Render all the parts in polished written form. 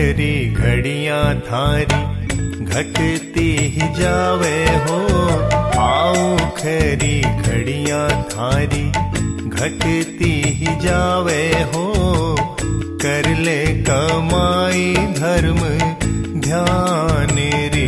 खरी घड़ियां थारी घटती ही जावे हो। आओ खरी घड़ियां थारी घटती ही जावे हो। कर ले कमाई धर्म ध्यान रे,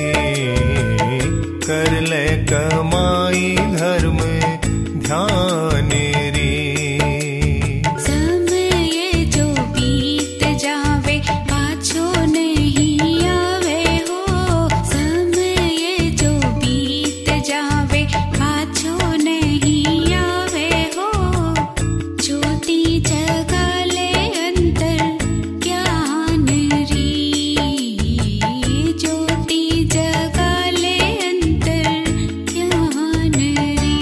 कर ले कमाई धर्म ध्यान रे। समय जो बीत जावे पाछो नहीं आवे हो। समय जो बीत जावे पाछो नहीं आवे हो। ज्योति जगा ले अंतर ज्ञान री, ज्योति जगा ले अंतर ज्ञान री।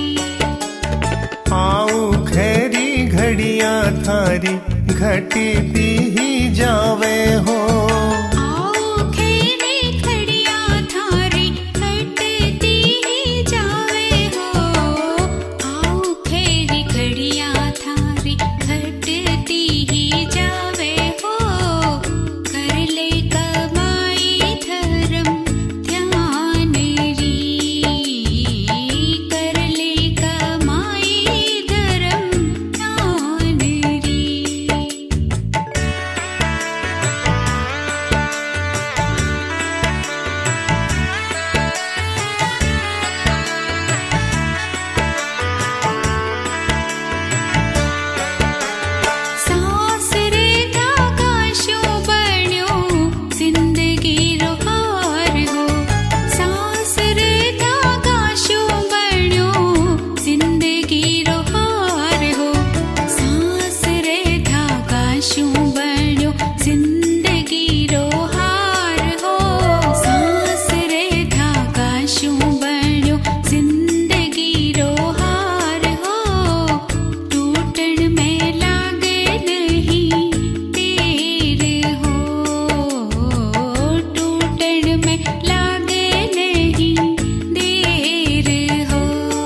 आओ खरी घड़ियां थारी घटती ही जावे हो। आओ खेरी घड़ियां थारी घटती ही जावे हो। आओ खेरी घड़ियां थारी घटती ही जावे हो। कर ले कमाई धर्म ध्यान री, कर ले कमाई धर्म ध्यान री। सासरे धागा शो बण्यो जिंदगी रो हार हो। सासरे धागा शो बण्यो जिंदगी रो हार हो। सासरे धागा शो बण्यो जिंदगी रो हार हो। सासरे धागा शो बण्यो जिंदगी रो हार हो। टूटण में लागे नहीं देर हो। टूटण में लागे नहीं देर हो।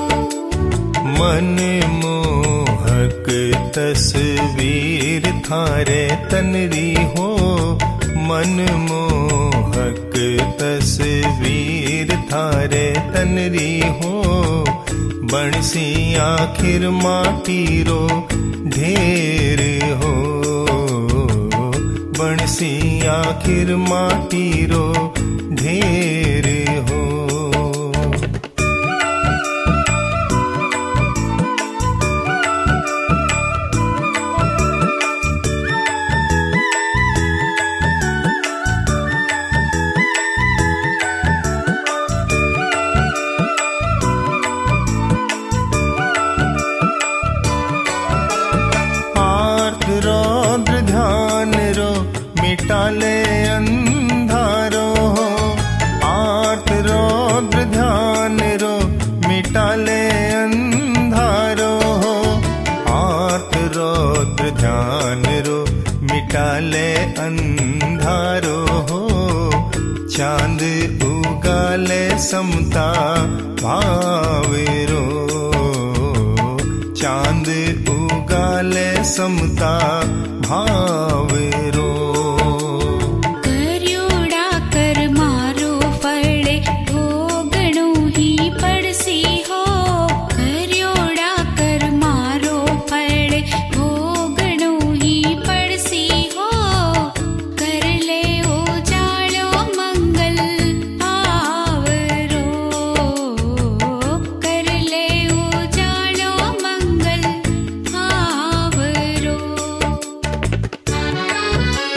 मन मोहक तस्वीर थारे तनरी हो। मन मोहक तस्वीर थारे तनरी हो। बणसी आखिर माटी रो ढेर हो। बणसी आखिर माटी रो ढेर हो। आर्त रौद्र ध्यान रो मिटाले अंधारो हो। आर्त रौद्र ध्यान रो मिटाले अंधारो हो। आर्त रौद्र ध्यान रो मिटाले अंधारो हो। चांद उगाले समता भावेरो। चांद उगाले समता भावेरो। कर्योड़ा कर मारो फड़े भोगणो ही पड़सी हो। कर्योड़ा कर मारो फड़े भोगणो ही पड़सी हो। कर ले उजाड़ो मंगल आवरो। कर ले उजाड़ो मंगल आवरो।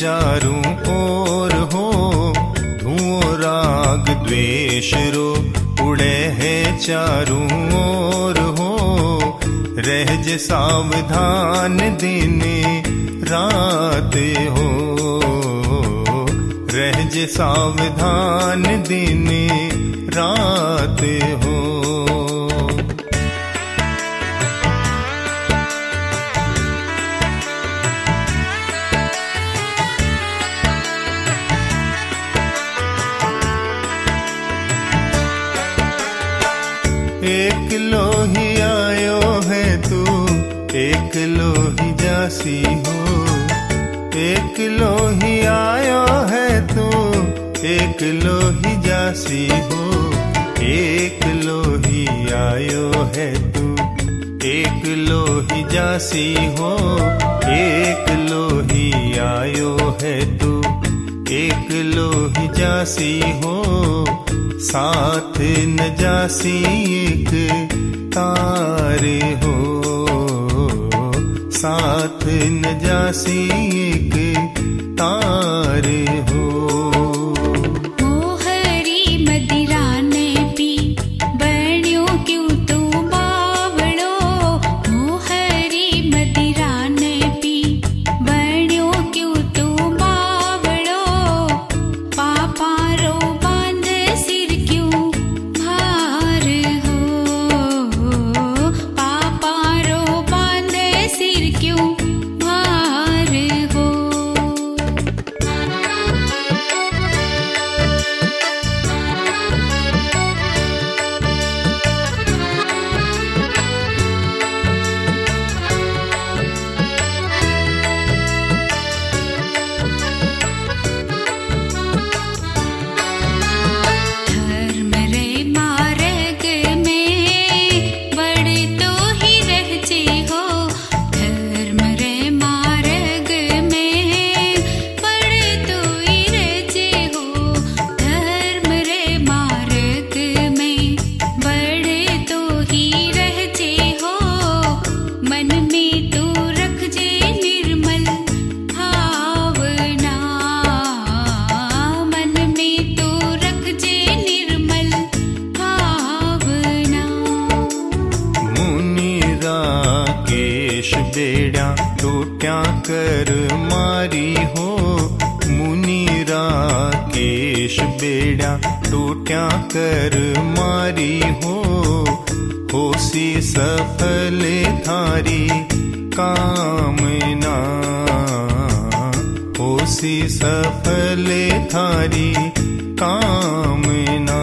चारों ओर हो, धुओं राग द्वेष रो उड़े है चारों ओर हो। रहज सावधान दिन रात हो, रहज सावधान दिन रात हो। एक लोही आयो है तू, एक लोही जासी हो। एक लोही आयो है तू, एक लोही जासी हो। एक लोही आयो है तू, एक लोही जासी हो। एक लोही आयो है तू, एक लोही जासी हो। साथ न जासी एक तार हो, साथ न जासी एक तार हो। मोहरी मदिरा ने पी, बण्यो क्यों तू बावड़ो। मोहरी मदिरा ने पी, बण्यो क्यों तू बावड़ो। पापा रो बांध सिर क्यों भार हो। पापा रो बांध सिर क्यों भार हो। धर्म रे मार्ग में बड़े तो ही रहते हो। धर्म रे मार्ग में बड़े तो ही रहते हो। धर्म रे मार्ग में बड़े तो ही रहते हो। मन में तू रख जे निर्मल भावना। मन में तू रख जे निर्मल भावना। मुनि राकेश बेड़ा टोट्या कर मारी हो। मुनि राकेश बेड़ा टोट्या कर मारी हो। होसी सफल थारी कामना, होसी सफल थारी कामना।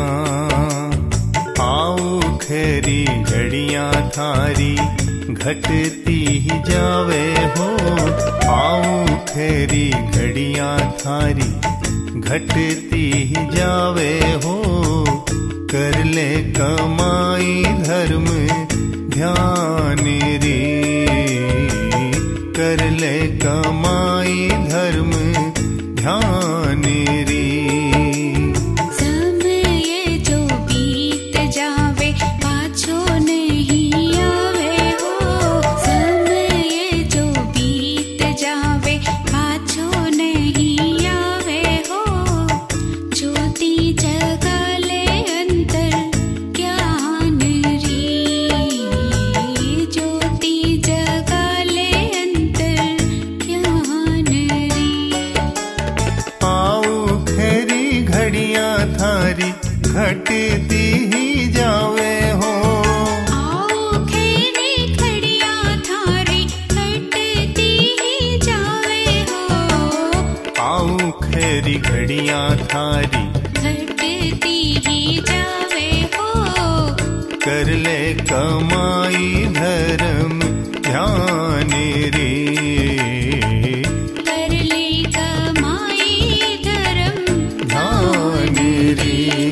आओ खरी घड़ियां थारी घटती ही जावे हो। आओ खरी घड़ियां थारी घटती ही जावे हो। कर ले कमाई धर्म ध्यान रे, कर ले कमाई धर्म ध्यान रे। समय जो बीत जावे पाछो नहीं आवे हो। समय जो बीत जावे पाछो नहीं आवे हो। ज्योति जगा ले अंतर ज्ञान री। ज्योति जगा ले अंतर ज्ञान री। आओ खरी घड़ियां थारी घटती ही जावे हो। आओ खेरी घड़ियां थारी घटती ही जावे हो। आओ खरी घड़ियां थारी घटती ही जावे हो। कर ले कमाई धर्म ध्यान रे। कर ले कमाई धर्म ध्यान रे।